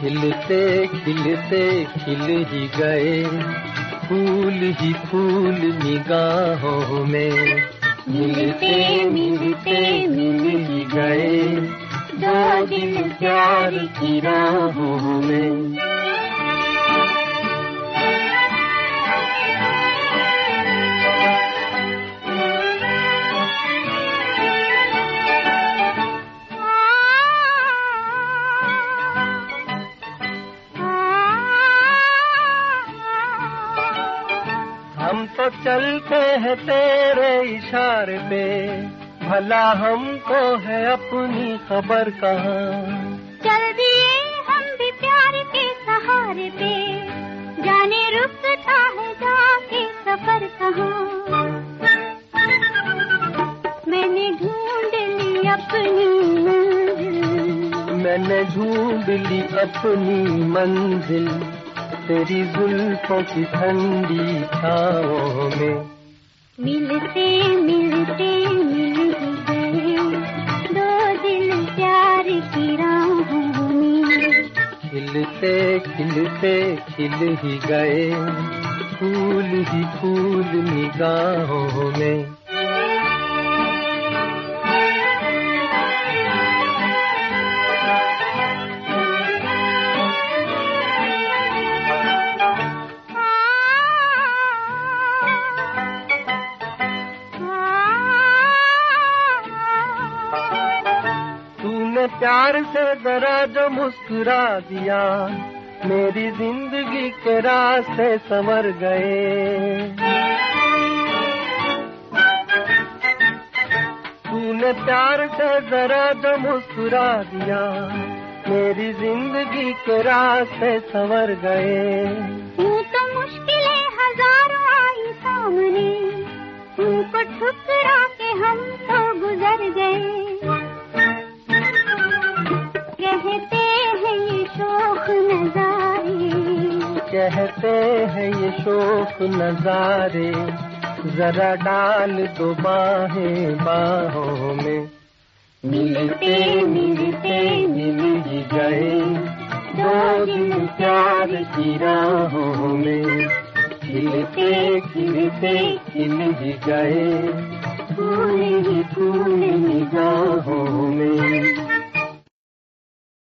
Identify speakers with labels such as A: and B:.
A: खिलते खिलते खिल ही गए फूल ही फूल निगाहों में, मिलते मिलते मिल ही गए दो दिल प्यार की राहों में। हम तो चलते हैं तेरे इशारे पे, भला हमको है अपनी खबर कहाँ।
B: चल दिए हम भी प्यार के सहारे पे, जाने रुकता है जाके सफर कहाँ। मैंने ढूंढ ली अपनी मंजिल,
A: मैंने ढूंढ ली अपनी मंजिल, तेरी जुल्फों की ठंडी छाओं में।
B: मिलते मिलते मिल ही गए दो दिल प्यार की राहों में,
A: खिलते खिलते खिल ही गए फूल ही फूल निगाहों में। प्यार से जरा जो मुस्कुरा दिया, मेरी जिंदगी के रास्ते संवर गए। तूने प्यार से जरा जो मुस्कुरा दिया, मेरी जिंदगी के रास्ते संवर गए।
B: यूं तो मुश्किलें हजारों आई सामने, उनको ठुकरा के हम तो गुजर गए। कहते हैं ये शौक नजारे,
A: कहते हैं ये शौक नजारे, जरा डाल दो बाहें बाहों में। मिलते मिलते मिल ही गए दो दिल प्यार की राहों में, खिलते खिलते खिल ही गए फूल ही फूल